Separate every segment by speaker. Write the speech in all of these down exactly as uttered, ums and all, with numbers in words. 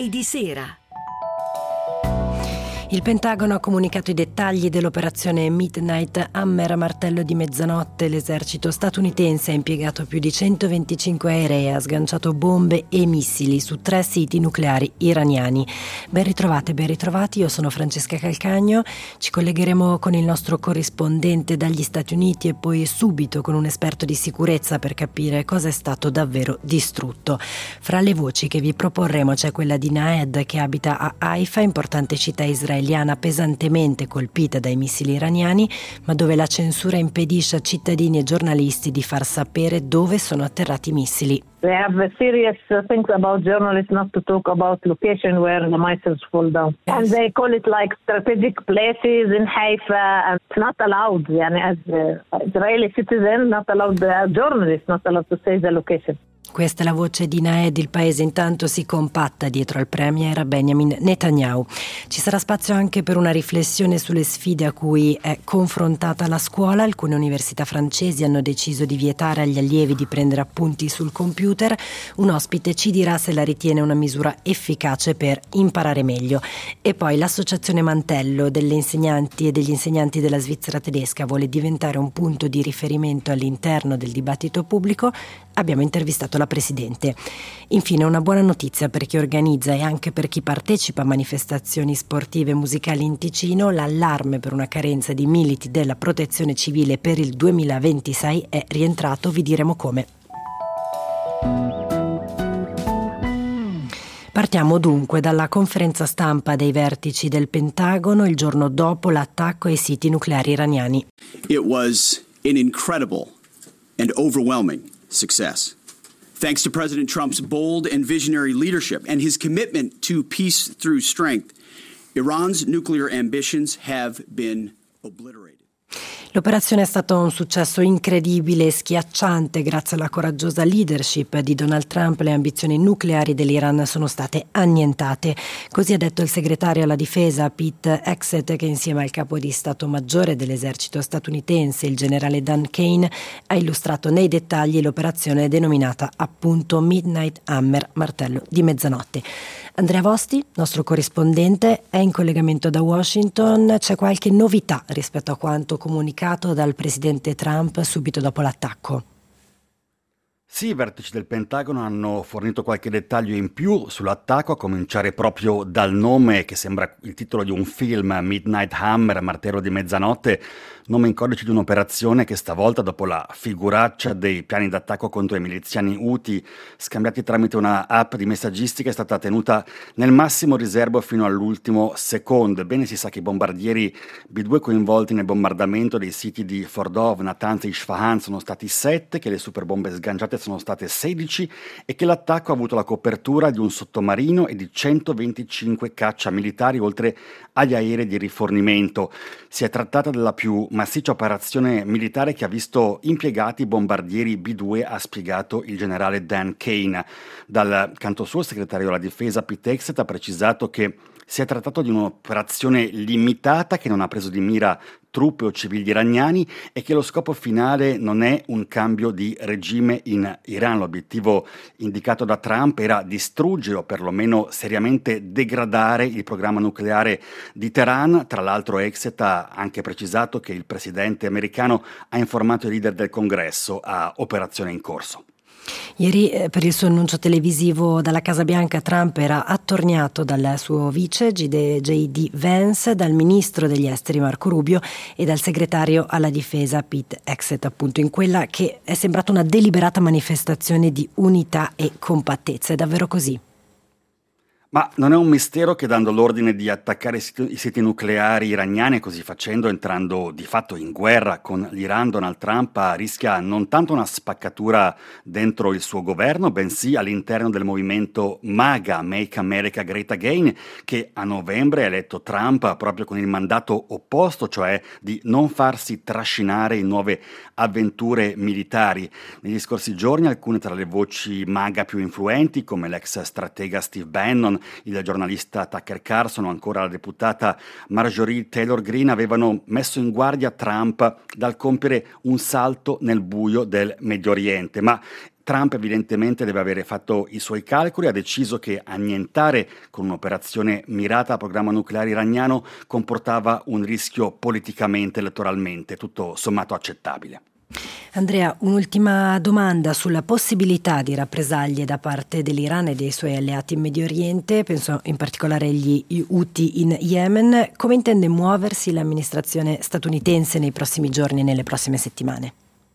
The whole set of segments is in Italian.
Speaker 1: di sera.
Speaker 2: Il Pentagono ha comunicato i dettagli dell'operazione Midnight Hammer, martello di mezzanotte. L'esercito statunitense ha impiegato più di centoventicinque aerei e ha sganciato bombe e missili su tre siti nucleari iraniani. Ben ritrovate, ben ritrovati, io sono Francesca Calcagno. Ci collegheremo con il nostro corrispondente dagli Stati Uniti e poi subito con un esperto di sicurezza per capire cosa è stato davvero distrutto. Fra le voci che vi proporremo c'è quella di Naed, che abita a Haifa, importante città israeliana pesantemente colpita dai missili iraniani, ma dove la censura impedisce a cittadini e giornalisti di far sapere dove sono atterrati i missili.
Speaker 3: They have serious things about journalists not to talk about location where the missiles fall down. Yes. And they call it like strategic places in Haifa, and it's not allowed, yani, as uh, Israeli citizen, not allowed, the journalists not allowed to say the location.
Speaker 2: Questa è la voce di Naed. Il paese intanto si compatta dietro al premier Benjamin Netanyahu. Ci sarà spazio anche per una riflessione sulle sfide a cui è confrontata la scuola. Alcune università francesi hanno deciso di vietare agli allievi di prendere appunti sul computer. Un ospite ci dirà se la ritiene una misura efficace per imparare meglio. E poi l'associazione Mantello delle insegnanti e degli insegnanti della Svizzera tedesca vuole diventare un punto di riferimento all'interno del dibattito pubblico. Abbiamo intervistato la presidente. Infine una buona notizia per chi organizza e anche per chi partecipa a manifestazioni sportive e musicali in Ticino. L'allarme per una carenza di militi della protezione civile per il duemilaventisei è rientrato, vi diremo come. Partiamo dunque dalla conferenza stampa dei vertici del Pentagono il giorno dopo l'attacco ai siti nucleari iraniani.
Speaker 4: It was an incredible and overwhelming success. Thanks to President Trump's bold and visionary leadership and his commitment to peace through strength, Iran's nuclear ambitions have been obliterated.
Speaker 2: L'operazione è stato un successo incredibile e schiacciante. Grazie alla coraggiosa leadership di Donald Trump, le ambizioni nucleari dell'Iran sono state annientate. Così ha detto il segretario alla difesa Pete Hegseth, che insieme al capo di Stato Maggiore dell'esercito statunitense, il generale Dan Kane, ha illustrato nei dettagli l'operazione denominata appunto Midnight Hammer, martello di mezzanotte. Andrea Vosti, nostro corrispondente, è in collegamento da Washington. C'è qualche novità rispetto a quanto comunicato dal presidente Trump subito dopo l'attacco?
Speaker 5: Sì, i vertici del Pentagono hanno fornito qualche dettaglio in più sull'attacco, a cominciare proprio dal nome che sembra il titolo di un film, Midnight Hammer, martello di mezzanotte, nome in codice di un'operazione che stavolta, dopo la figuraccia dei piani d'attacco contro i miliziani Houthi scambiati tramite una app di messaggistica, è stata tenuta nel massimo riservo fino all'ultimo secondo. Ebbene, si sa che i bombardieri B due coinvolti nel bombardamento dei siti di Fordov, Natanz e Isfahan sono stati sette, che le superbombe sganciate sono state sedici e che l'attacco ha avuto la copertura di un sottomarino e di centoventicinque caccia militari, oltre agli aerei di rifornimento. Si è trattata della più massiccia operazione militare che ha visto impiegati bombardieri B due, ha spiegato il generale Dan Kane. Dal canto suo, il segretario della difesa Pete Hegseth ha precisato che si è trattato di un'operazione limitata che non ha preso di mira truppe o civili iraniani e che lo scopo finale non è un cambio di regime in Iran. L'obiettivo indicato da Trump era distruggere o perlomeno seriamente degradare il programma nucleare di Teheran. Tra l'altro Hegseth ha anche precisato che il presidente americano ha informato i leader del Congresso a operazione in corso.
Speaker 2: Ieri eh, per il suo annuncio televisivo dalla Casa Bianca, Trump era attorniato dal suo vice J D Vance, dal ministro degli esteri Marco Rubio e dal segretario alla difesa Pete Hegseth, appunto in quella che è sembrata una deliberata manifestazione di unità e compattezza. È davvero così?
Speaker 5: Ma non è un mistero che, dando l'ordine di attaccare i siti, i siti nucleari iraniani e così facendo entrando di fatto in guerra con l'Iran, Donald Trump rischia non tanto una spaccatura dentro il suo governo, bensì all'interno del movimento MAGA, Make America Great Again, che a novembre ha eletto Trump proprio con il mandato opposto, cioè di non farsi trascinare in nuove avventure militari. Negli scorsi giorni alcune tra le voci MAGA più influenti, come l'ex stratega Steve Bannon, il giornalista Tucker Carlson o ancora la deputata Marjorie Taylor Greene avevano messo in guardia Trump dal compiere un salto nel buio del Medio Oriente, ma Trump evidentemente deve avere fatto i suoi calcoli, ha deciso che annientare con un'operazione mirata al programma nucleare iraniano comportava un rischio politicamente, elettoralmente, tutto sommato accettabile.
Speaker 2: Andrea, un'ultima domanda sulla possibilità di rappresaglie da parte dell'Iran e dei suoi alleati in Medio Oriente, penso in particolare agli Houthi in Yemen. Come intende muoversi l'amministrazione statunitense nei prossimi giorni e nelle prossime settimane?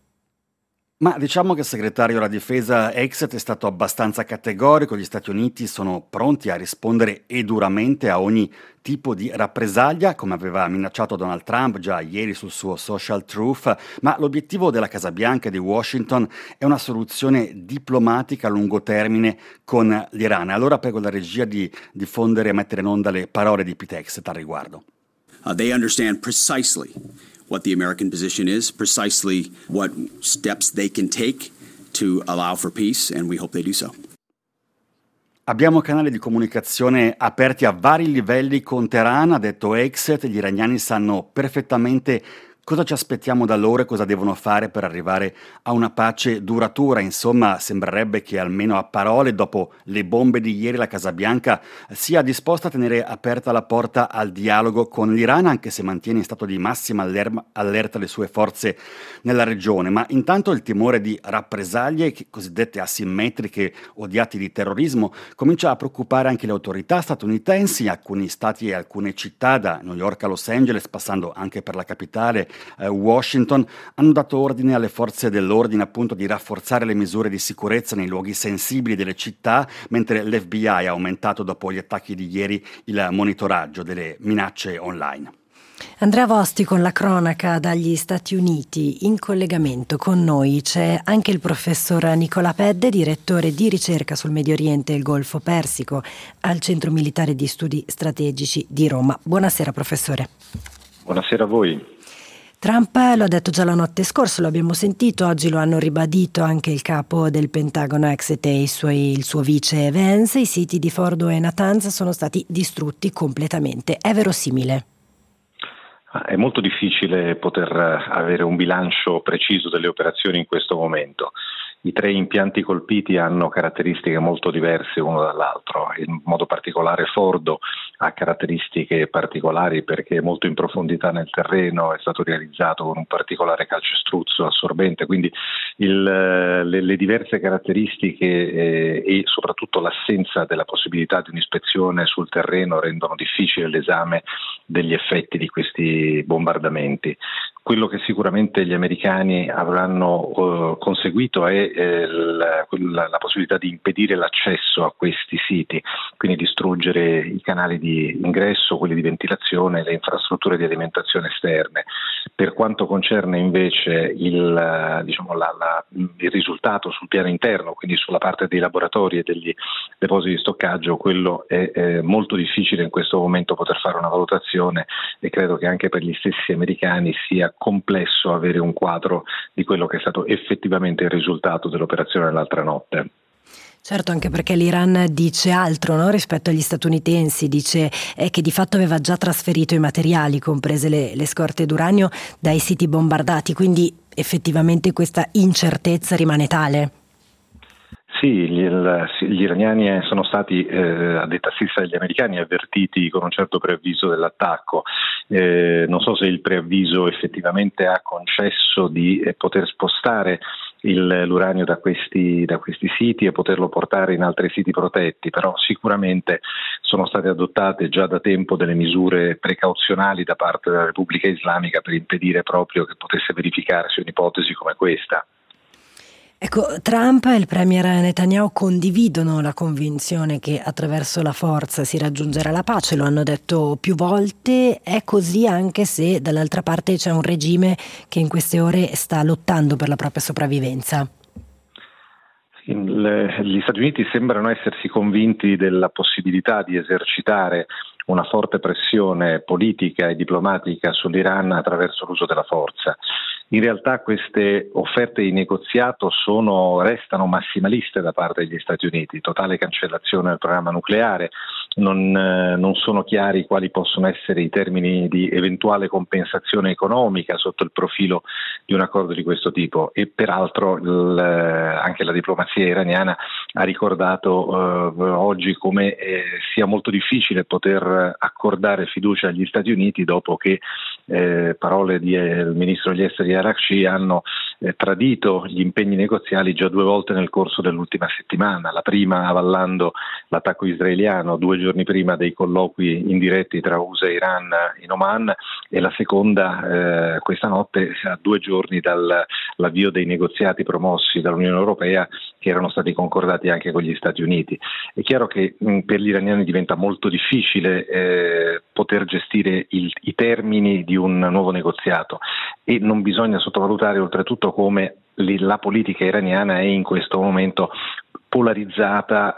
Speaker 5: Ma diciamo che il segretario della difesa Exet è stato abbastanza categorico, gli Stati Uniti sono pronti a rispondere e duramente a ogni tipo di rappresaglia, come aveva minacciato Donald Trump già ieri sul suo Social Truth, ma l'obiettivo della Casa Bianca e di Washington è una soluzione diplomatica a lungo termine con l'Iran. Allora prego la regia di diffondere e mettere in onda le parole di Pete Exet al riguardo.
Speaker 4: Uh, they understand precisely what the American position is, precisely what steps they can take to allow for peace, and we hope they do so.
Speaker 5: Abbiamo canali di comunicazione aperti a vari livelli con Teheran, ha detto Exet, gli iraniani sanno perfettamente cosa ci aspettiamo da loro e cosa devono fare per arrivare a una pace duratura. Insomma, sembrerebbe che almeno a parole, dopo le bombe di ieri, la Casa Bianca sia disposta a tenere aperta la porta al dialogo con l'Iran, anche se mantiene in stato di massima allerta le sue forze nella regione. Ma intanto il timore di rappresaglie cosiddette asimmetriche o di atti di terrorismo comincia a preoccupare anche le autorità statunitensi. Alcuni stati e alcune città, da New York a Los Angeles, passando anche per la capitale Washington, hanno dato ordine alle forze dell'ordine appunto di rafforzare le misure di sicurezza nei luoghi sensibili delle città, mentre l'F B I ha aumentato dopo gli attacchi di ieri il monitoraggio delle minacce online.
Speaker 2: Andrea Vosti con la cronaca dagli Stati Uniti. In collegamento con noi c'è anche il professor Nicola Pedde, direttore di ricerca sul Medio Oriente e il Golfo Persico al Centro Militare di Studi Strategici di Roma. Buonasera professore.
Speaker 1: Buonasera a voi.
Speaker 2: Trump lo ha detto già la notte scorsa, lo abbiamo sentito, oggi lo hanno ribadito anche il capo del Pentagono Exet e i suoi, il suo vice Vance. I siti di Fordo e Natanz sono stati distrutti completamente. È verosimile?
Speaker 1: È molto difficile poter avere un bilancio preciso delle operazioni in questo momento. I tre impianti colpiti hanno caratteristiche molto diverse uno dall'altro, in modo particolare Fordo ha caratteristiche particolari perché è molto in profondità nel terreno, è stato realizzato con un particolare calcestruzzo assorbente, quindi il, le, le diverse caratteristiche eh, e soprattutto l'assenza della possibilità di un'ispezione sul terreno rendono difficile l'esame degli effetti di questi bombardamenti. Quello che sicuramente gli americani avranno uh, conseguito è eh, la, la, la possibilità di impedire l'accesso a questi siti, quindi distruggere i canali di ingresso, quelli di ventilazione, le infrastrutture di alimentazione esterne. Per quanto concerne invece il, diciamo, la, la, il risultato sul piano interno, quindi sulla parte dei laboratori e degli depositi di stoccaggio, quello è, è molto difficile in questo momento poter fare una valutazione e credo che anche per gli stessi americani sia complesso avere un quadro di quello che è stato effettivamente il risultato dell'operazione dell'altra notte.
Speaker 2: Certo, anche perché l'Iran dice altro, no? Rispetto agli statunitensi, dice eh, che di fatto aveva già trasferito i materiali, comprese le, le scorte d'uranio, dai siti bombardati, quindi effettivamente questa incertezza rimane tale.
Speaker 1: Sì, gli, gli iraniani sono stati, eh, a detta stessa degli americani, avvertiti con un certo preavviso dell'attacco. Eh, non so se il preavviso effettivamente ha concesso di eh, poter spostare il, l'uranio da questi, da questi siti e poterlo portare in altri siti protetti, però sicuramente sono state adottate già da tempo delle misure precauzionali da parte della Repubblica Islamica per impedire proprio che potesse verificarsi un'ipotesi come questa.
Speaker 2: Ecco, Trump e il premier Netanyahu condividono la convinzione che attraverso la forza si raggiungerà la pace, lo hanno detto più volte, è così anche se dall'altra parte c'è un regime che in queste ore sta lottando per la propria sopravvivenza.
Speaker 1: Gli Stati Uniti sembrano essersi convinti della possibilità di esercitare una forte pressione politica e diplomatica sull'Iran attraverso l'uso della forza. In realtà queste offerte di negoziato sono, restano massimaliste da parte degli Stati Uniti, totale cancellazione del programma nucleare non, eh, non sono chiari quali possono essere i termini di eventuale compensazione economica sotto il profilo di un accordo di questo tipo, e peraltro il, anche la diplomazia iraniana ha ricordato eh, oggi come eh, sia molto difficile poter accordare fiducia agli Stati Uniti dopo che eh, parole del ministro degli esteri Arakci hanno eh, tradito gli impegni negoziali già due volte nel corso dell'ultima settimana, la prima avallando l'attacco israeliano due giorni prima dei colloqui indiretti tra U S A e Iran in Oman, e la seconda eh, questa notte a due giorni dall'avvio dei negoziati promossi dall'Unione Europea, che erano stati concordati anche con gli Stati Uniti. È chiaro che mh, per gli iraniani diventa molto difficile eh, poter gestire il, i termini di un nuovo negoziato, e non bisogna sottovalutare oltretutto come li, la politica iraniana è in questo momento polarizzata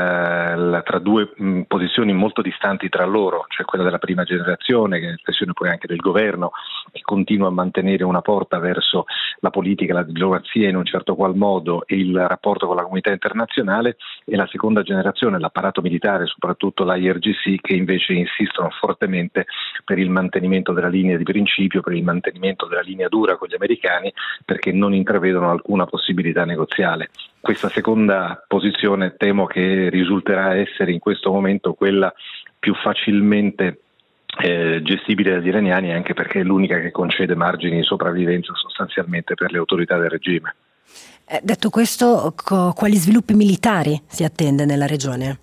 Speaker 1: eh, tra due mh, posizioni molto distanti tra loro, cioè quella della prima generazione, che è espressione poi anche del governo, che continua a mantenere una porta verso la politica, la diplomazia in un certo qual modo e il rapporto con la comunità internazionale, e la seconda generazione, l'apparato militare, soprattutto l'I R G C, che invece insistono fortemente per il mantenimento della linea di principio, per il mantenimento della linea dura con gli americani, perché non intravedono alcuna possibilità negoziale. Questa seconda posizione temo che risulterà essere in questo momento quella più facilmente eh, gestibile dagli iraniani, anche perché è l'unica che concede margini di sopravvivenza sostanzialmente per le autorità del regime.
Speaker 2: Eh, detto questo, co- quali sviluppi militari si attende nella regione?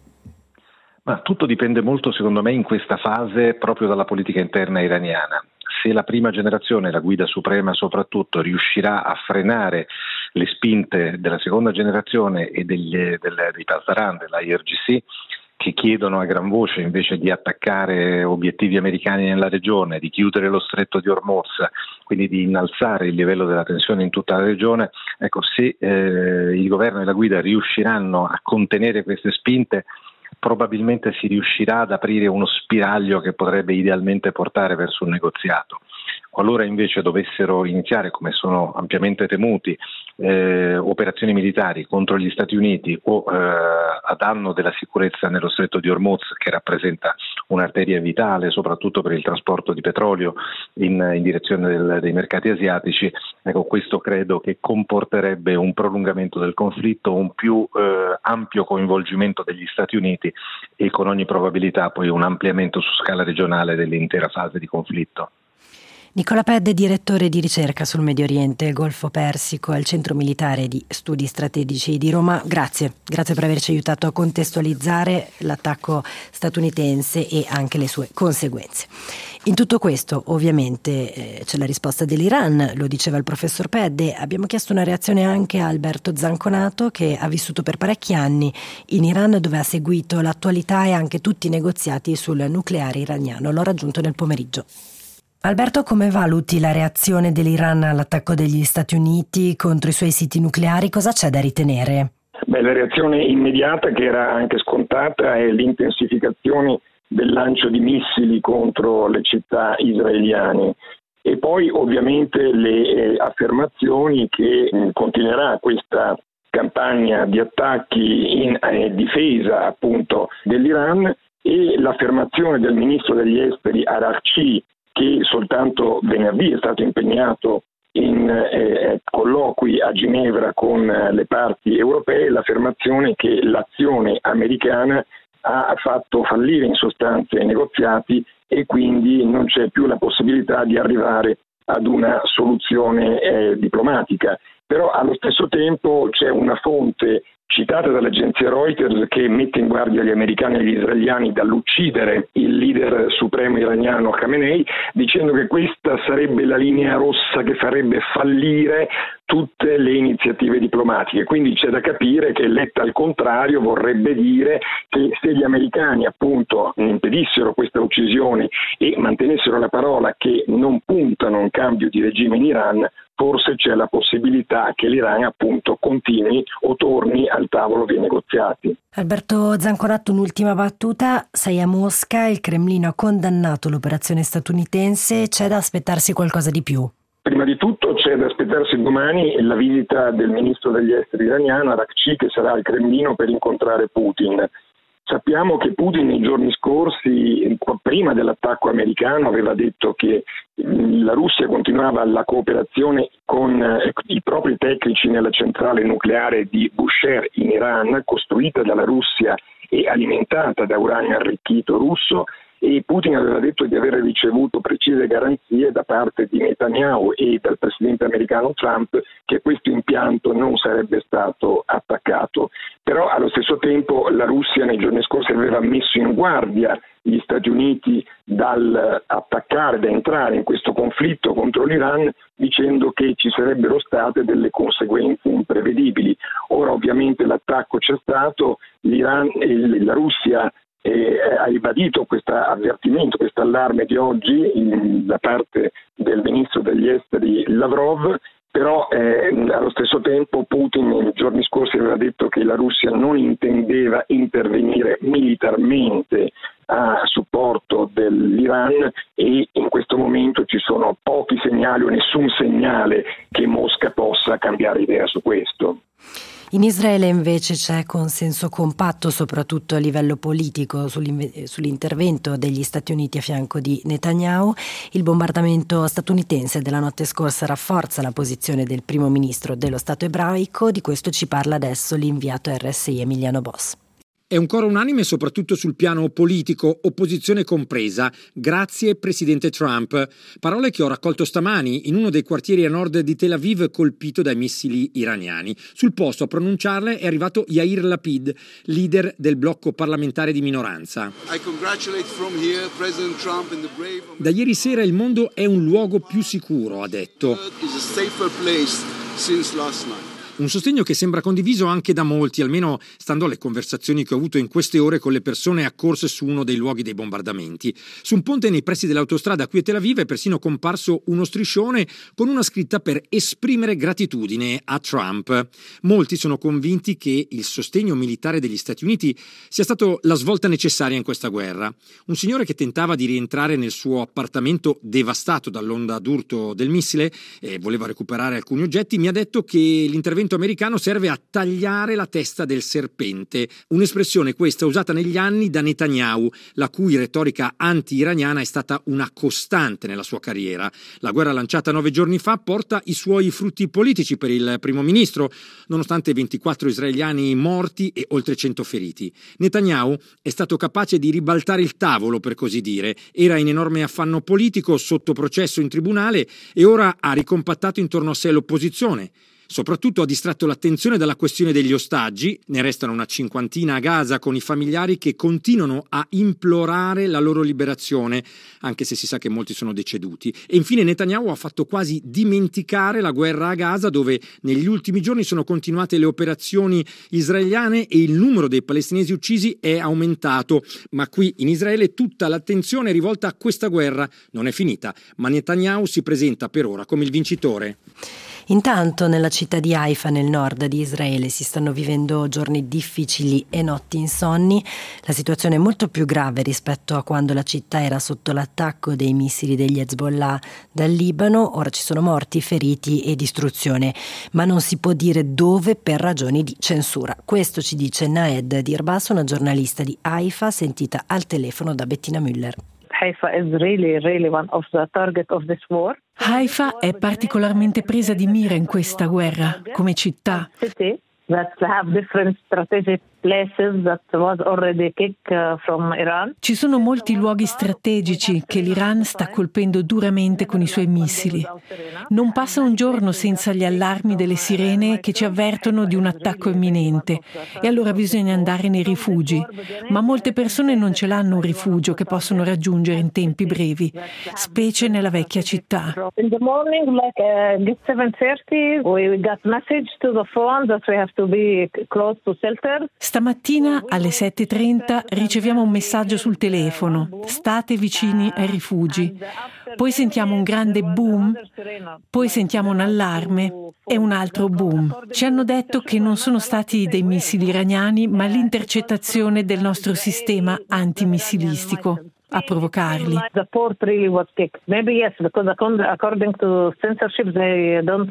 Speaker 1: Ma tutto dipende molto, secondo me, in questa fase proprio dalla politica interna iraniana. Se la prima generazione, la guida suprema soprattutto, riuscirà a frenare le spinte della seconda generazione e degli, del, dei Pasdaran, dell'I R G C, che chiedono a gran voce invece di attaccare obiettivi americani nella regione, di chiudere lo stretto di Hormuz, quindi di innalzare il livello della tensione in tutta la regione, ecco, se eh, il governo e la guida riusciranno a contenere queste spinte, probabilmente si riuscirà ad aprire uno spiraglio che potrebbe idealmente portare verso un negoziato. Qualora invece dovessero iniziare, come sono ampiamente temuti, eh, operazioni militari contro gli Stati Uniti o eh, a danno della sicurezza nello stretto di Hormuz, che rappresenta un'arteria vitale soprattutto per il trasporto di petrolio in, in direzione del, dei mercati asiatici, ecco, questo credo che comporterebbe un prolungamento del conflitto, un più eh, ampio coinvolgimento degli Stati Uniti e con ogni probabilità poi un ampliamento su scala regionale dell'intera fase di conflitto.
Speaker 2: Nicola Pedde, direttore di ricerca sul Medio Oriente e Golfo Persico al Centro Militare di Studi Strategici di Roma, grazie, grazie per averci aiutato a contestualizzare l'attacco statunitense e anche le sue conseguenze. In tutto questo ovviamente eh, c'è la risposta dell'Iran, lo diceva il professor Pedde. Abbiamo chiesto una reazione anche a Alberto Zanconato, che ha vissuto per parecchi anni in Iran, dove ha seguito l'attualità e anche tutti i negoziati sul nucleare iraniano. L'ho raggiunto nel pomeriggio. Alberto, come valuti la reazione dell'Iran all'attacco degli Stati Uniti contro i suoi siti nucleari? Cosa c'è da ritenere?
Speaker 6: Beh, la reazione immediata, che era anche scontata, è l'intensificazione del lancio di missili contro le città israeliane, e poi ovviamente le eh, affermazioni che mh, continuerà questa campagna di attacchi in eh, difesa appunto dell'Iran, e l'affermazione del ministro degli esteri Arakci, che soltanto venerdì è stato impegnato in eh, colloqui a Ginevra con eh, le parti europee, l'affermazione che l'azione americana ha fatto fallire in sostanza i negoziati e quindi non c'è più la possibilità di arrivare ad una soluzione eh, diplomatica. Però allo stesso tempo c'è una fonte citata dall'agenzia Reuters che mette in guardia gli americani e gli israeliani dall'uccidere il leader supremo iraniano Khamenei, dicendo che questa sarebbe la linea rossa che farebbe fallire tutte le iniziative diplomatiche. Quindi c'è da capire che, letta al contrario, vorrebbe dire che se gli americani appunto impedissero questa uccisione e mantenessero la parola che non puntano a un cambio di regime in Iran, forse c'è la possibilità che l'Iran appunto continui o torni al tavolo dei negoziati.
Speaker 2: Alberto Zanconato, un'ultima battuta. Sei a Mosca, il Cremlino ha condannato l'operazione statunitense, c'è da aspettarsi qualcosa di più?
Speaker 6: Prima di tutto c'è da aspettarsi domani la visita del ministro degli esteri iraniano Arakci, che sarà al Cremlino per incontrare Putin. Sappiamo che Putin nei giorni scorsi, prima dell'attacco americano, aveva detto che la Russia continuava la cooperazione con i propri tecnici nella centrale nucleare di Bushehr in Iran, costruita dalla Russia e alimentata da uranio arricchito russo, e Putin aveva detto di aver ricevuto precise garanzie da parte di Netanyahu e dal presidente americano Trump che questo impianto non sarebbe stato attaccato. Però allo stesso tempo la Russia nei giorni scorsi aveva messo in guardia gli Stati Uniti dal attaccare, da entrare in questo conflitto contro l'Iran, dicendo che ci sarebbero state delle conseguenze imprevedibili. Ora ovviamente l'attacco c'è stato, l'Iran e la Russia E ha ribadito questo avvertimento, questo allarme di oggi in, da parte del ministro degli esteri Lavrov, però eh, allo stesso tempo Putin nei giorni scorsi aveva detto che la Russia non intendeva intervenire militarmente a supporto dell'Iran e in questo momento ci sono pochi segnali o nessun segnale che Mosca possa cambiare idea su questo.
Speaker 2: In Israele invece c'è consenso compatto, soprattutto a livello politico, sull'intervento degli Stati Uniti a fianco di Netanyahu. Il bombardamento statunitense della notte scorsa rafforza la posizione del primo ministro dello Stato ebraico. Di questo ci parla adesso l'inviato R S I Emiliano Boss.
Speaker 7: È un coro unanime soprattutto sul piano politico, opposizione compresa. Grazie Presidente Trump. Parole che ho raccolto stamani in uno dei quartieri a nord di Tel Aviv colpito dai missili iraniani. Sul posto a pronunciarle è arrivato Yair Lapid, leader del blocco parlamentare di minoranza.
Speaker 8: I congratulate from here President Trump in the brave...
Speaker 7: Da ieri sera il mondo è un luogo più sicuro, ha detto.
Speaker 8: Is a safer place since last night.
Speaker 7: Un sostegno che sembra condiviso anche da molti, almeno stando alle conversazioni che ho avuto in queste ore con le persone accorse su uno dei luoghi dei bombardamenti. Su un ponte nei pressi dell'autostrada qui a Tel Aviv è persino comparso uno striscione con una scritta per esprimere gratitudine a Trump. Molti sono convinti che il sostegno militare degli Stati Uniti sia stato la svolta necessaria in questa guerra. Un signore che tentava di rientrare nel suo appartamento devastato dall'onda d'urto del missile e voleva recuperare alcuni oggetti mi ha detto che l'intervento americano serve a tagliare la testa del serpente, un'espressione questa usata negli anni da Netanyahu, la cui retorica anti-iraniana è stata una costante nella sua carriera. La guerra lanciata nove giorni fa porta i suoi frutti politici per il primo ministro, nonostante ventiquattro israeliani morti e oltre cento feriti. Netanyahu è stato capace di ribaltare il tavolo, per così dire. Era in enorme affanno politico, sotto processo in tribunale e ora ha ricompattato intorno a sé l'opposizione. Soprattutto ha distratto l'attenzione dalla questione degli ostaggi, ne restano una cinquantina a Gaza con i familiari che continuano a implorare la loro liberazione, anche se si sa che molti sono deceduti. E infine Netanyahu ha fatto quasi dimenticare la guerra a Gaza, dove negli ultimi giorni sono continuate le operazioni israeliane e il numero dei palestinesi uccisi è aumentato. Ma qui in Israele tutta l'attenzione è rivolta a questa guerra. Non è finita, ma Netanyahu si presenta per ora come il vincitore.
Speaker 2: Intanto nella città di Haifa, nel nord di Israele, si stanno vivendo giorni difficili e notti insonni. La situazione è molto più grave rispetto a quando la città era sotto l'attacco dei missili degli Hezbollah dal Libano. Ora ci sono morti, feriti e distruzione, ma non si può dire dove per ragioni di censura. Questo ci dice Naed Dirbas, una giornalista di Haifa, sentita al telefono da Bettina Müller.
Speaker 3: Haifa is really, really one of the target of this war.
Speaker 9: Haifa è particolarmente presa di mira in questa guerra, come città.
Speaker 3: That have different strategic places that was already kicked uh, from Iran.
Speaker 9: Ci sono molti luoghi strategici che l'Iran sta colpendo duramente con i suoi missili. Non passa un giorno senza gli allarmi delle sirene che ci avvertono di un attacco imminente e allora bisogna andare nei rifugi. Ma molte persone non ce l'hanno un rifugio che possono raggiungere in tempi brevi, specie nella vecchia città.
Speaker 3: In the morning, like uh, seven thirty, we got message to the phone that we have to be close to shelter.
Speaker 9: Stamattina alle sette e trenta riceviamo un messaggio sul telefono: state vicini ai rifugi. Poi sentiamo un grande boom, poi sentiamo un allarme e un altro boom. Ci hanno detto che non sono stati dei missili iraniani, ma l'intercettazione del nostro sistema antimissilistico a provocarli.
Speaker 3: The port really was kicked. Maybe yes, because according to censorship they don't say.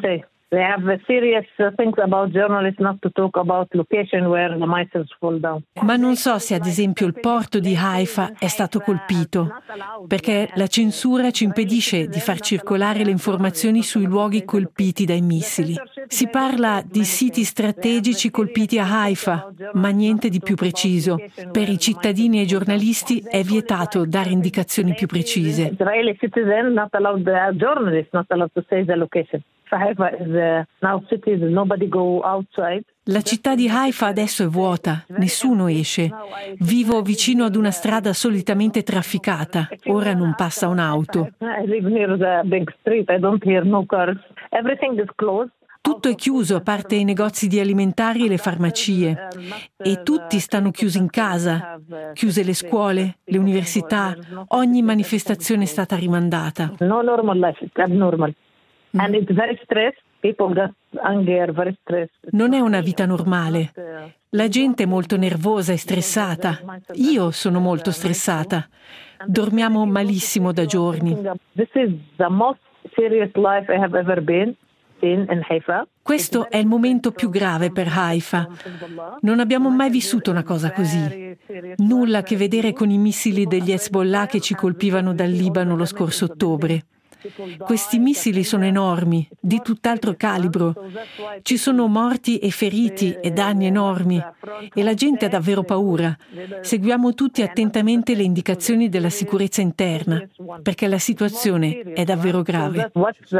Speaker 3: They have serious things about journalists not to talk about location where the missiles fall down.
Speaker 9: Ma non so se ad esempio il porto di Haifa è stato colpito, perché la censura ci impedisce di far circolare le informazioni sui luoghi colpiti dai missili. Si parla di siti strategici colpiti a Haifa, ma niente di più preciso. Per i cittadini e i giornalisti è vietato dare indicazioni più precise.
Speaker 3: Israeli citizen not allowed, the journalists not allowed to say the location. Haifa is uh, now city, nobody go outside.
Speaker 9: La città di Haifa adesso è vuota, nessuno esce. Vivo vicino ad una strada solitamente trafficata, ora non passa un'auto.
Speaker 3: I live near the big street, I don't hear no cars. Everything is closed.
Speaker 9: Tutto è chiuso, a parte i negozi di alimentari e le farmacie. E tutti stanno chiusi in casa, chiuse le scuole, le università, ogni manifestazione è stata rimandata.
Speaker 3: No normal life, it's abnormal. And it's very stressed. People get angry, very stressed.
Speaker 9: Non è una vita normale. La gente è molto nervosa e stressata. Io sono molto stressata. Dormiamo malissimo da giorni.
Speaker 3: This is the most serious life I have ever been in in Haifa.
Speaker 9: Questo è il momento più grave per Haifa. Non abbiamo mai vissuto una cosa così. Nulla a che vedere con i missili degli Hezbollah che ci colpivano dal Libano lo scorso ottobre. Questi missili sono enormi, di tutt'altro calibro. Ci sono morti e feriti e danni enormi e la gente ha davvero paura. Seguiamo tutti attentamente le indicazioni della sicurezza interna, perché la situazione è davvero grave.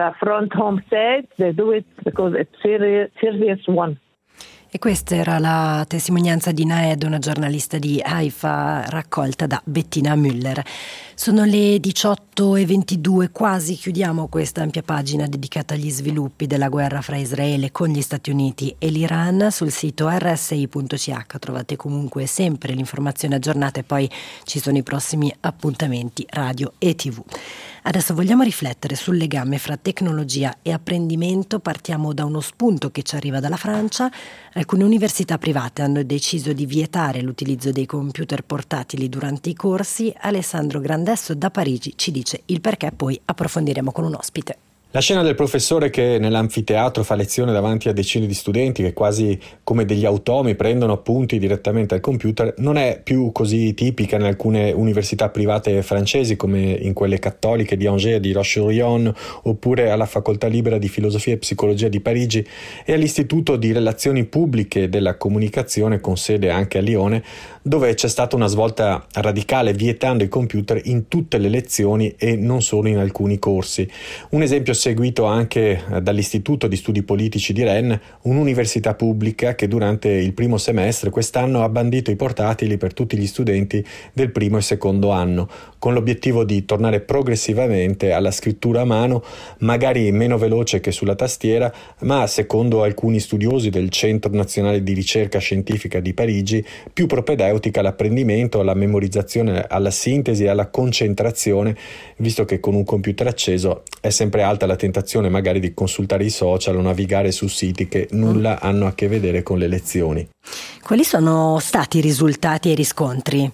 Speaker 2: E questa era la testimonianza di Naed, una giornalista di Haifa, raccolta da Bettina Müller. Sono le diciotto e ventidue, quasi chiudiamo questa ampia pagina dedicata agli sviluppi della guerra fra Israele con gli Stati Uniti e l'Iran. Sul sito erre esse i punto c h trovate comunque sempre l'informazione aggiornata e poi ci sono i prossimi appuntamenti radio e tv. Adesso vogliamo riflettere sul legame fra tecnologia e apprendimento. Partiamo da uno spunto che ci arriva dalla Francia. Alcune università private hanno deciso di vietare l'utilizzo dei computer portatili durante i corsi. Alessandro Grandesso da Parigi ci dice il perché, poi approfondiremo con un ospite.
Speaker 10: La scena del professore che nell'anfiteatro fa lezione davanti a decine di studenti che quasi come degli automi prendono appunti direttamente al computer non è più così tipica in alcune università private francesi come in quelle cattoliche di Angers e di Roche-sur-Yon, oppure alla Facoltà Libera di Filosofia e Psicologia di Parigi e all'Istituto di Relazioni Pubbliche della Comunicazione con sede anche a Lione, dove c'è stata una svolta radicale vietando i computer in tutte le lezioni e non solo in alcuni corsi. Un esempio seguito anche dall'Istituto di Studi Politici di Rennes, un'università pubblica che durante il primo semestre quest'anno ha bandito i portatili per tutti gli studenti del primo e secondo anno, con l'obiettivo di tornare progressivamente alla scrittura a mano, magari meno veloce che sulla tastiera, ma secondo alcuni studiosi del Centro Nazionale di Ricerca Scientifica di Parigi, più propedeutica all'apprendimento, alla memorizzazione, alla sintesi e alla concentrazione, visto che con un computer acceso è sempre alta la tentazione magari di consultare i social o navigare su siti che nulla hanno a che vedere con le lezioni.
Speaker 2: Quali sono stati i risultati e i riscontri?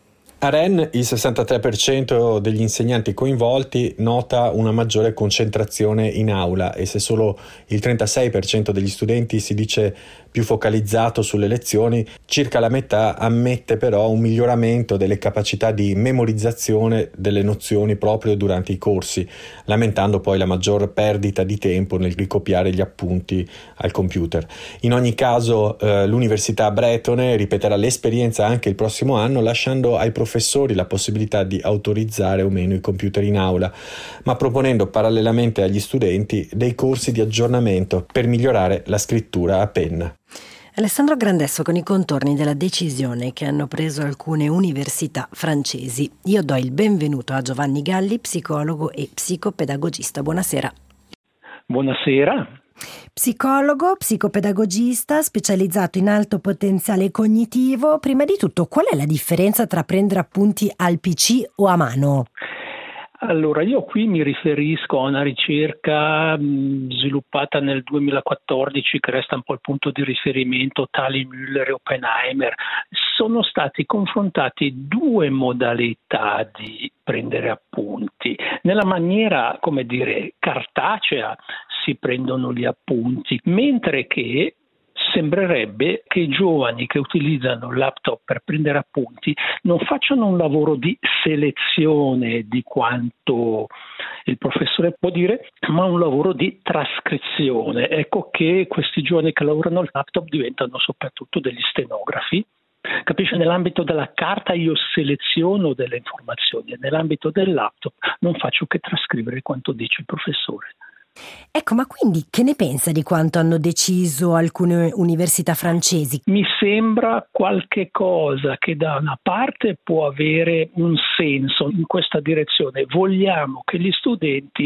Speaker 10: A Rennes il sessantatré per cento degli insegnanti coinvolti nota una maggiore concentrazione in aula e se solo il trentasei per cento degli studenti si dice più focalizzato sulle lezioni, circa la metà ammette però un miglioramento delle capacità di memorizzazione delle nozioni proprio durante i corsi, lamentando poi la maggior perdita di tempo nel ricopiare gli appunti al computer. In ogni caso eh, l'Università bretone ripeterà l'esperienza anche il prossimo anno, lasciando ai professori la possibilità di autorizzare o meno i computer in aula, ma proponendo parallelamente agli studenti dei corsi di aggiornamento per migliorare la scrittura a penna.
Speaker 2: Alessandro Grandesso con i contorni della decisione che hanno preso alcune università francesi. Io do il benvenuto a Giovanni Galli, psicologo e psicopedagogista. Buonasera.
Speaker 11: Buonasera.
Speaker 2: Psicologo, psicopedagogista, specializzato in alto potenziale cognitivo. Prima di tutto, qual è la differenza tra prendere appunti al P C o a mano?
Speaker 11: Allora, io qui mi riferisco a una ricerca mh, sviluppata nel duemilaquattordici che resta un po' il punto di riferimento, Tali, Müller e Oppenheimer. Sono stati confrontati due modalità di prendere appunti. Nella maniera, come dire, cartacea si prendono gli appunti, mentre che sembrerebbe che i giovani che utilizzano il laptop per prendere appunti non facciano un lavoro di selezione di quanto il professore può dire, ma un lavoro di trascrizione. Ecco che questi giovani che lavorano al laptop diventano soprattutto degli stenografi. Capisce? Nell'ambito della carta io seleziono delle informazioni, nell'ambito del laptop non faccio che trascrivere quanto dice il professore.
Speaker 2: Ecco, ma quindi che ne pensa di quanto hanno deciso alcune università francesi?
Speaker 11: Mi sembra qualche cosa che da una parte può avere un senso in questa direzione. Vogliamo che gli studenti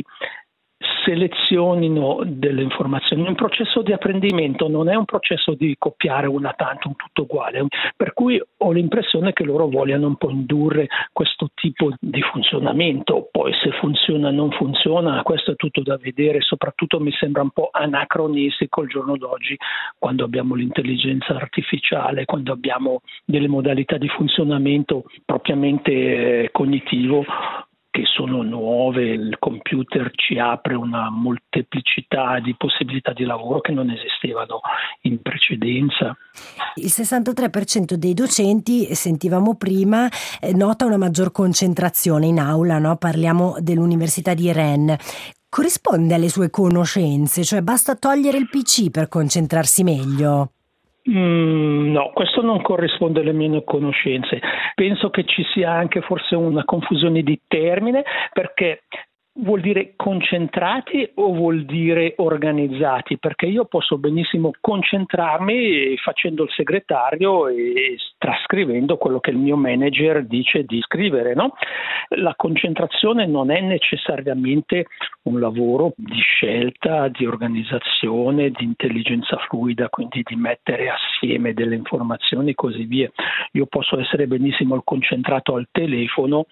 Speaker 11: selezionino delle informazioni. Un processo di apprendimento non è un processo di copiare una tantum tutto uguale, per cui ho l'impressione che loro vogliano un po' indurre questo tipo di funzionamento. Poi se funziona o non funziona, questo è tutto da vedere. Soprattutto mi sembra un po' anacronistico il giorno d'oggi, quando abbiamo l'intelligenza artificiale, quando abbiamo delle modalità di funzionamento propriamente cognitivo che sono nuove. Il computer ci apre una molteplicità di possibilità di lavoro che non esistevano in precedenza.
Speaker 2: Il sessantatré per cento dei docenti, sentivamo prima, nota una maggior concentrazione in aula, no? Parliamo dell'Università di Rennes. Corrisponde alle sue conoscenze? Cioè basta togliere il P C per concentrarsi meglio?
Speaker 11: Mm, no, questo non corrisponde alle mie conoscenze. Penso che ci sia anche forse una confusione di termine, perché vuol dire concentrati o vuol dire organizzati? Perché io posso benissimo concentrarmi facendo il segretario e trascrivendo quello che il mio manager dice di scrivere, no? La concentrazione non è necessariamente un lavoro di scelta, di organizzazione, di intelligenza fluida, quindi di mettere assieme delle informazioni e così via. Io posso essere benissimo concentrato al telefono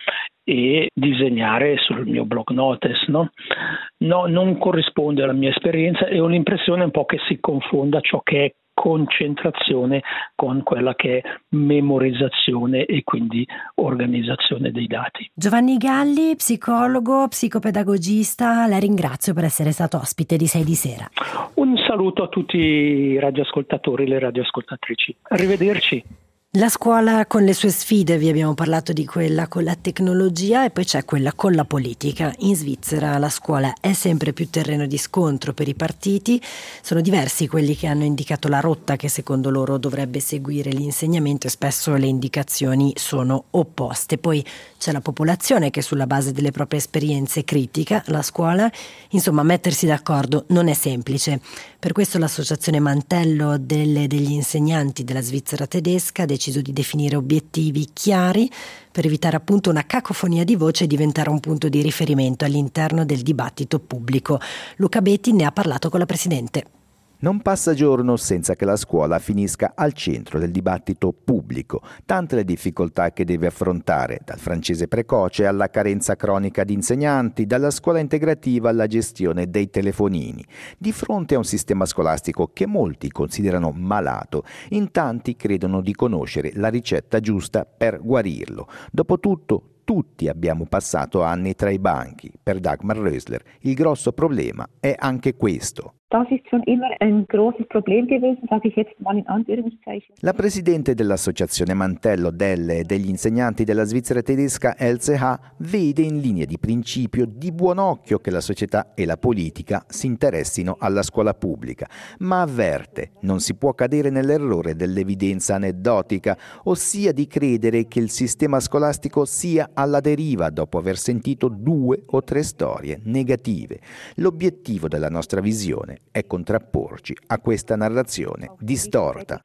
Speaker 11: e disegnare sul mio block notice, no? No, non corrisponde alla mia esperienza e ho l'impressione un po' che si confonda ciò che è concentrazione con quella che è memorizzazione e quindi organizzazione dei dati.
Speaker 2: Giovanni Galli, psicologo, psicopedagogista, la ringrazio per essere stato ospite di sei di sera.
Speaker 11: Un saluto a tutti i radioascoltatori e le radioascoltatrici. Arrivederci.
Speaker 2: La scuola con le sue sfide, vi abbiamo parlato di quella con la tecnologia e poi c'è quella con la politica. In Svizzera la scuola è sempre più terreno di scontro per i partiti, sono diversi quelli che hanno indicato la rotta che secondo loro dovrebbe seguire l'insegnamento e spesso le indicazioni sono opposte. Poi c'è la popolazione che sulla base delle proprie esperienze critica la scuola, insomma mettersi d'accordo non è semplice. Per questo l'associazione Mantello delle, degli insegnanti della Svizzera tedesca ha deciso di definire obiettivi chiari per evitare appunto una cacofonia di voce e diventare un punto di riferimento all'interno del dibattito pubblico. Luca Betti ne ha parlato con la presidente.
Speaker 12: Non passa giorno senza che la scuola finisca al centro del dibattito pubblico. Tante le difficoltà che deve affrontare, dal francese precoce alla carenza cronica di insegnanti, dalla scuola integrativa alla gestione dei telefonini. Di fronte a un sistema scolastico che molti considerano malato, in tanti credono di conoscere la ricetta giusta per guarirlo. Dopotutto, tutti abbiamo passato anni tra i banchi. Per Dagmar Rösler il grosso problema è anche questo.
Speaker 13: Das ist schon immer ein großes Problem gewesen, sage ich jetzt mal in Anführungszeichen.
Speaker 12: La presidente dell'associazione Mantello delle e degli insegnanti della Svizzera tedesca L C H vede in linea di principio di buon occhio che la società e la politica si interessino alla scuola pubblica, ma avverte non si può cadere nell'errore dell'evidenza aneddotica, ossia di credere che il sistema scolastico sia alla deriva dopo aver sentito due o tre storie negative. L'obiettivo della nostra visione è contrapporci a questa narrazione distorta.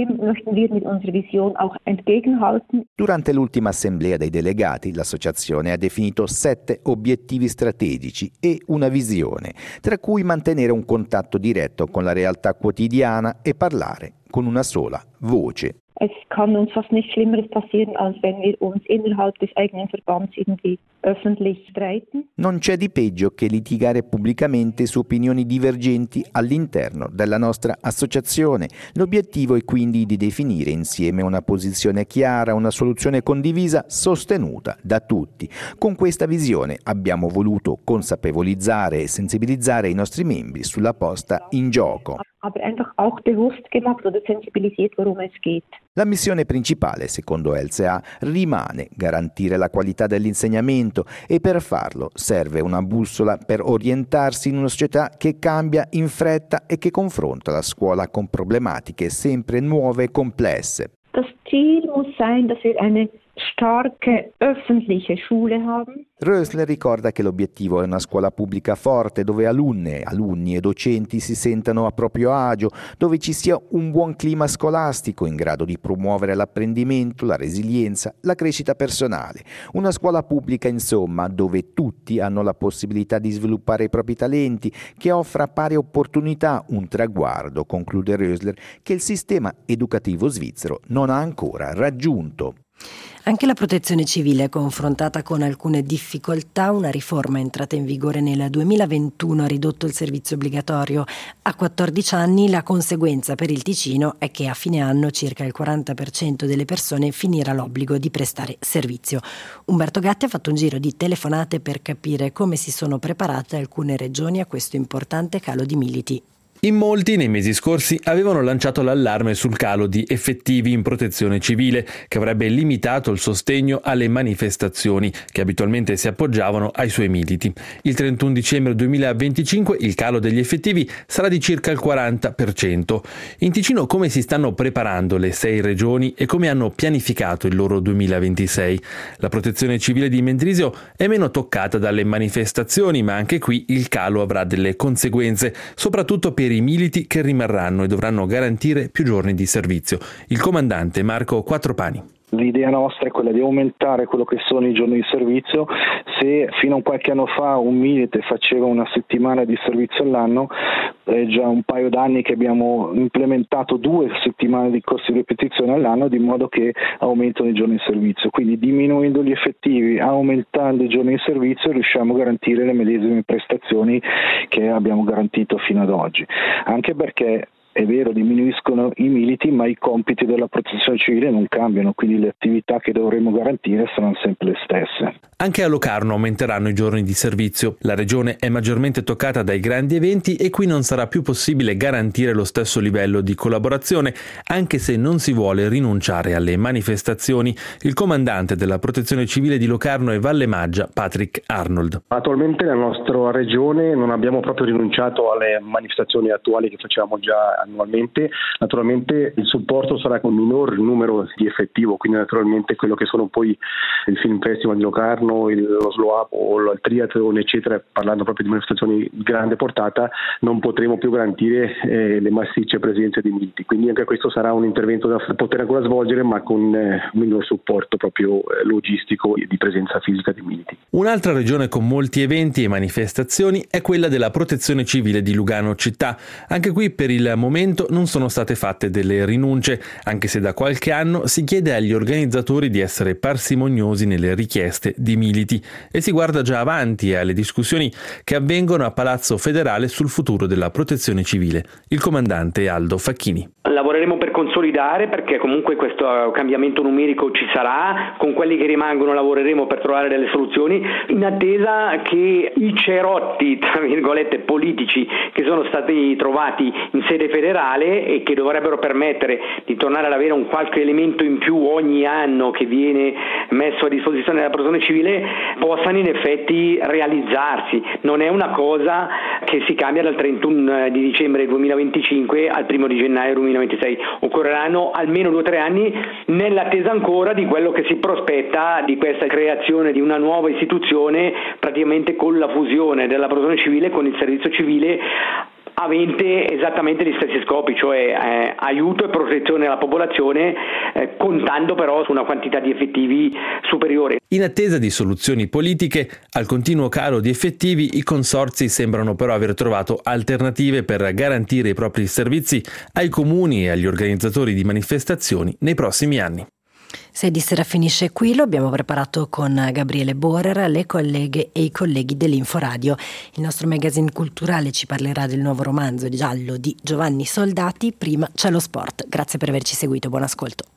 Speaker 12: Durante l'ultima assemblea dei delegati, l'associazione ha definito sette obiettivi strategici e una visione, tra cui mantenere un contatto diretto con la realtà quotidiana e parlare con una sola voce.
Speaker 13: Es kann uns fast nichts Schlimmeres passieren, als wenn wir uns innerhalb des eigenen Verbands irgendwie öffentlich streiten.
Speaker 12: Non c'è di peggio che litigare pubblicamente su opinioni divergenti all'interno della nostra associazione. L'obiettivo è quindi di definire insieme una posizione chiara, una soluzione condivisa, sostenuta da tutti. Con questa visione abbiamo voluto consapevolizzare e sensibilizzare i nostri membri sulla posta in gioco.
Speaker 13: Aber einfach auch bewusst gemacht oder sensibilisiert, worum es geht.
Speaker 12: La missione principale, secondo L C A, rimane garantire la qualità dell'insegnamento e per farlo serve una bussola per orientarsi in una società che cambia in fretta e che confronta la scuola con problematiche sempre nuove e complesse.
Speaker 13: Das Ziel muss sein, dass wir eine starke öffentliche Schule haben.
Speaker 12: Rösler ricorda che l'obiettivo è una scuola pubblica forte dove alunne, alunni e docenti si sentano a proprio agio, dove ci sia un buon clima scolastico in grado di promuovere l'apprendimento, la resilienza, la crescita personale. Una scuola pubblica, insomma, dove tutti hanno la possibilità di sviluppare i propri talenti, che offra pari opportunità, un traguardo, conclude Rösler, che il sistema educativo svizzero non ha ancora raggiunto.
Speaker 2: Anche la protezione civile è confrontata con alcune difficoltà. Una riforma entrata in vigore nel duemilaventuno ha ridotto il servizio obbligatorio a quattordici anni. La conseguenza per il Ticino è che a fine anno circa il quaranta per cento delle persone finirà l'obbligo di prestare servizio. Umberto Gatti ha fatto un giro di telefonate per capire come si sono preparate alcune regioni a questo importante calo di militi.
Speaker 14: In molti, nei mesi scorsi, avevano lanciato l'allarme sul calo di effettivi in protezione civile, che avrebbe limitato il sostegno alle manifestazioni, che abitualmente si appoggiavano ai suoi militi. Il trentuno dicembre duemilaventicinque il calo degli effettivi sarà di circa il quaranta per cento. In Ticino come si stanno preparando le sei regioni e come hanno pianificato il loro duemilaventisei? La protezione civile di Mendrisio è meno toccata dalle manifestazioni, ma anche qui il calo avrà delle conseguenze, soprattutto per i militi che rimarranno e dovranno garantire più giorni di servizio. Il comandante Marco Quattropani.
Speaker 15: L'idea nostra è quella di aumentare quello che sono i giorni di servizio. Se fino a qualche anno fa un milite faceva una settimana di servizio all'anno, è già un paio d'anni che abbiamo implementato due settimane di corsi di ripetizione all'anno, di modo che aumentano i giorni di servizio. Quindi diminuendo gli effettivi, aumentando i giorni di servizio, riusciamo a garantire le medesime prestazioni che abbiamo garantito fino ad oggi. Anche perché è vero, diminuiscono i militi, ma i compiti della protezione civile non cambiano, quindi le attività che dovremo garantire saranno sempre le stesse.
Speaker 14: Anche a Locarno aumenteranno i giorni di servizio. La regione è maggiormente toccata dai grandi eventi e qui non sarà più possibile garantire lo stesso livello di collaborazione, anche se non si vuole rinunciare alle manifestazioni. Il comandante della protezione civile di Locarno e Valle Maggia, Patrick Arnold.
Speaker 16: Attualmente nella nostra regione non abbiamo proprio rinunciato alle manifestazioni attuali che facevamo già annualmente. Naturalmente il supporto sarà con minor numero di effettivo, quindi naturalmente quello che sono poi il Film Festival di Locarno, il, lo Slow Up o il Triathlon eccetera, parlando proprio di manifestazioni di grande portata, non potremo più garantire eh, le massicce presenze di militi, quindi anche questo sarà un intervento da poter ancora svolgere, ma con eh, un minor supporto proprio eh, logistico e di presenza fisica di militi.
Speaker 14: Un'altra regione con molti eventi e manifestazioni è quella della protezione civile di Lugano città. Anche qui per il momento non sono state fatte delle rinunce, anche se da qualche anno si chiede agli organizzatori di essere parsimoniosi nelle richieste di militi e si guarda già avanti alle discussioni che avvengono a Palazzo Federale sul futuro della protezione civile. Il comandante Aldo Facchini.
Speaker 17: Lavoreremo per consolidare, perché comunque questo cambiamento numerico ci sarà, con quelli che rimangono lavoreremo per trovare delle soluzioni, in attesa che i cerotti, tra virgolette, politici che sono stati trovati in sede federale e che dovrebbero permettere di tornare ad avere un qualche elemento in più ogni anno che viene messo a disposizione della protezione civile, possano in effetti realizzarsi. Non è una cosa che si cambia dal trentuno di dicembre duemilaventicinque al primo di gennaio duemilaventisei. Occorreranno almeno due o tre anni, nell'attesa ancora di quello che si prospetta di questa creazione di una nuova istituzione, praticamente con la fusione della protezione civile con il servizio civile avente esattamente gli stessi scopi, cioè eh, aiuto e protezione alla popolazione, eh, contando però su una quantità di effettivi superiore.
Speaker 14: In attesa di soluzioni politiche al continuo calo di effettivi, i consorzi sembrano però aver trovato alternative per garantire i propri servizi ai comuni e agli organizzatori di manifestazioni nei prossimi anni.
Speaker 2: sei di sera finisce qui, lo abbiamo preparato con Gabriele Borer, le colleghe e i colleghi dell'Inforadio. Il nostro magazine culturale ci parlerà del nuovo romanzo giallo di Giovanni Soldati, prima c'è lo sport. Grazie per averci seguito, buon ascolto.